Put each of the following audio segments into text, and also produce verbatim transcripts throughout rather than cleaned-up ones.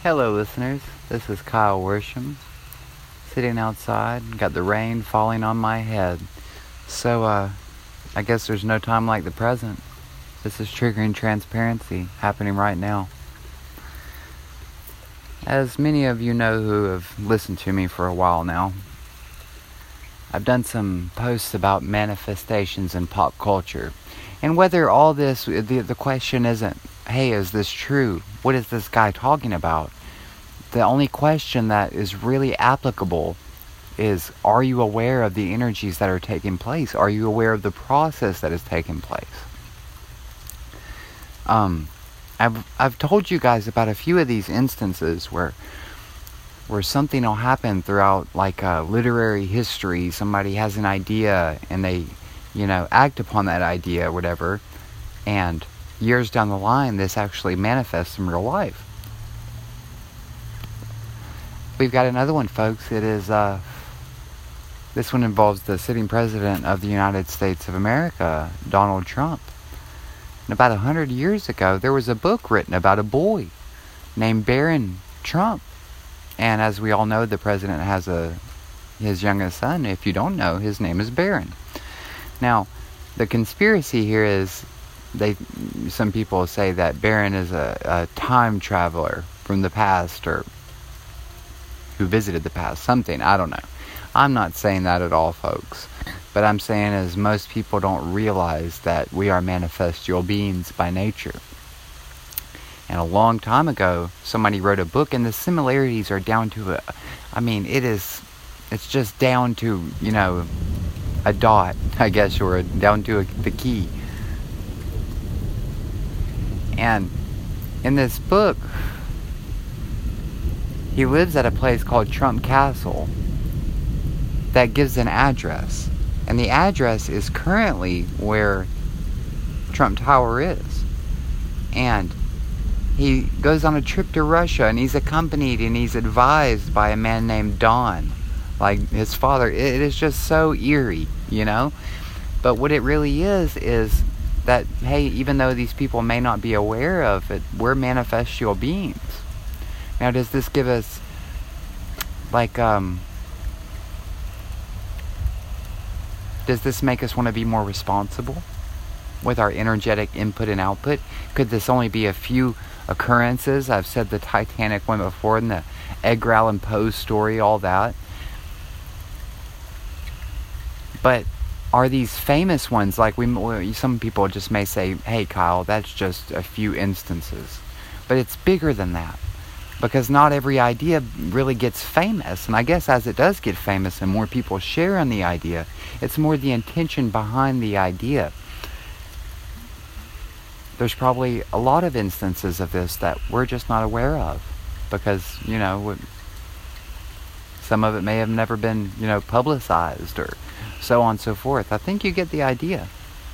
Hello, listeners. This is Kyle Worsham, sitting outside. Got the rain falling on my head. So, uh, I guess there's no time like the present. This is triggering transparency happening right now. As many of you know who have listened to me for a while now, I've done some posts about manifestations in pop culture. And whether all this, the, the question isn't, hey, is this true? What is this guy talking about? The only question that is really applicable is, are you aware of the energies that are taking place? Are you aware of the process that is taking place? Um, I've I've told you guys about a few of these instances where where something will happen throughout, like, uh, literary history. Somebody has an idea and they, you know, act upon that idea or whatever, and years down the line, this actually manifests in real life. We've got another one, folks. It is, uh, this one involves the sitting president of the United States of America, Donald Trump. And about a hundred years ago, there was a book written about a boy named Barron Trump. And as we all know, the president has a, his youngest son. If you don't know, his name is Barron. Now, the conspiracy here is, they, some people say that Barron is a, a time traveler from the past, or who visited the past, something, I don't know. I'm not saying that at all, folks. But I'm saying is, most people don't realize that we are manifestial beings by nature. And a long time ago, somebody wrote a book, and the similarities are down to a, I mean, it is, it's just down to, you know, a dot, I guess, or a, down to a, the key. And in this book, he lives at a place called Trump Castle that gives an address. And the address is currently where Trump Tower is. And he goes on a trip to Russia, and he's accompanied and he's advised by a man named Don. Like his father. It is just so eerie, you know? But what it really is, is that, hey, even though these people may not be aware of it, we're manifestial beings. Now, does this give us, like, um, does this make us want to be more responsible with our energetic input and output? Could this only be a few occurrences? I've said the Titanic one before, and the Edgar Allan Poe story, all that. But are these famous ones, like we, some people just may say, hey, Kyle, that's just a few instances. But it's bigger than that. Because not every idea really gets famous. And I guess as it does get famous and more people share on the idea, it's more the intention behind the idea. There's probably a lot of instances of this that we're just not aware of. Because, you know, some of it may have never been, you know, publicized, or so on and so forth. I think you get the idea.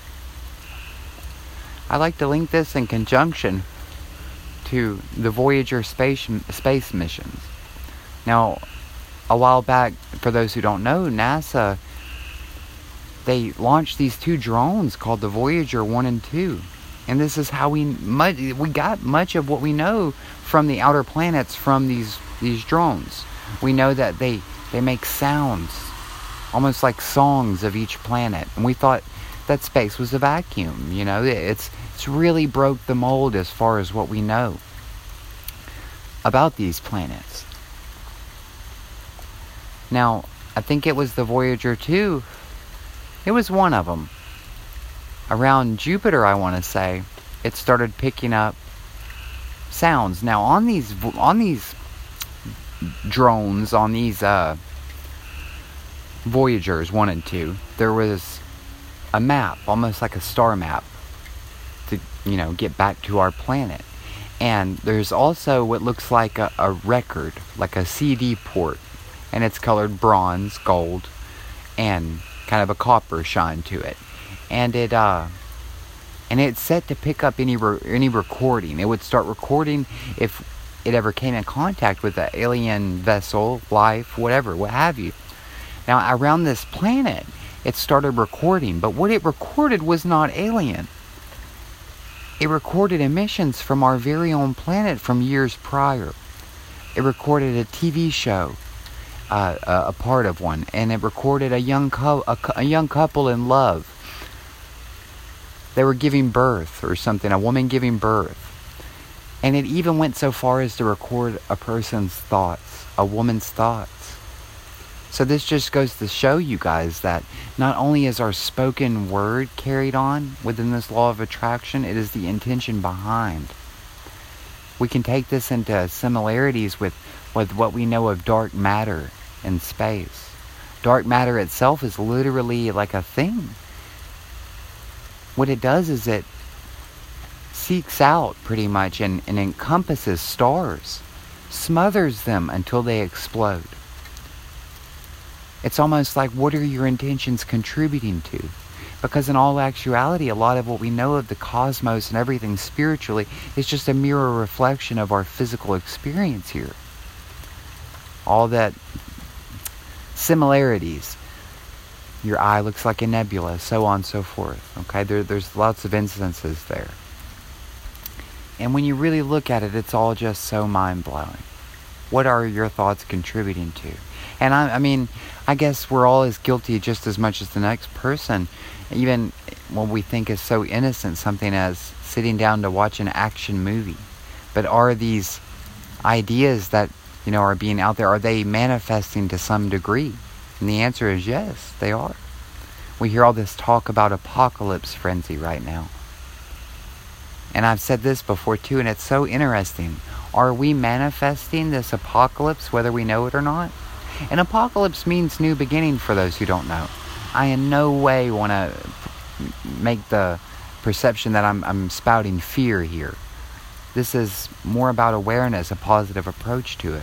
I like to link this in conjunction to the Voyager space space missions. Now, a while back, for those who don't know, NASA, they launched these two drones called the Voyager one and two. And this is how we much, we got much of what we know from the outer planets from these these drones. We know that they they make sounds, almost like songs of each planet. And we thought that space was a vacuum, you know. It's it's really broke the mold as far as what we know about these planets. Now, I think it was the Voyager two. It was one of them. Around Jupiter, I want to say, it started picking up sounds. Now, on these on these drones, on these uh, Voyagers one and two, there was a map, almost like a star map, to, you know, get back to our planet. And there's also what looks like a, a record, like a C D port, and it's colored bronze, gold, and kind of a copper shine to it. And it uh, and it's set to pick up any re- any recording. It would start recording if it ever came in contact with an alien vessel, life, whatever, what have you. Now, around this planet, it started recording, but what it recorded was not alien. It recorded emissions from our very own planet from years prior. It recorded a T V show, uh, a, a part of one, and it recorded a young co- a, a young couple in love. They were giving birth or something, a woman giving birth. And it even went so far as to record a person's thoughts, a woman's thoughts. So this just goes to show you guys that not only is our spoken word carried on within this law of attraction, it is the intention behind. We can take this into similarities with, with what we know of dark matter in space. Dark matter itself is literally like a thing. What it does is it seeks out pretty much and, and encompasses stars, smothers them until they explode. It's almost like, what are your intentions contributing to? Because in all actuality, a lot of what we know of the cosmos and everything spiritually is just a mirror reflection of our physical experience here. All that similarities. Your eye looks like a nebula, so on and so forth. Okay, there, there's lots of instances there. And when you really look at it, it's all just so mind-blowing. What are your thoughts contributing to? And I, I mean, I guess we're all as guilty just as much as the next person. Even what we think is so innocent, something as sitting down to watch an action movie. But are these ideas that, you know, are being out there, are they manifesting to some degree? And the answer is yes, they are. We hear all this talk about apocalypse frenzy right now. And I've said this before too, and it's so interesting. Are we manifesting this apocalypse whether we know it or not? An apocalypse means new beginning for those who don't know. I in no way want to make the perception that I'm, I'm spouting fear here. This is more about awareness, a positive approach to it.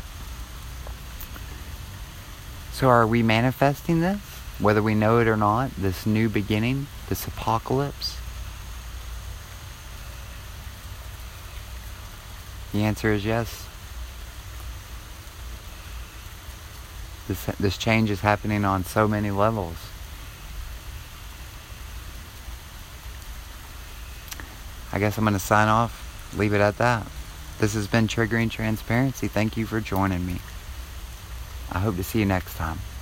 So are we manifesting this, whether we know it or not, this new beginning, this apocalypse? The answer is yes. This, this change is happening on so many levels. I guess I'm going to sign off, leave it at that. This has been Triggering Transparency. Thank you for joining me. I hope to see you next time.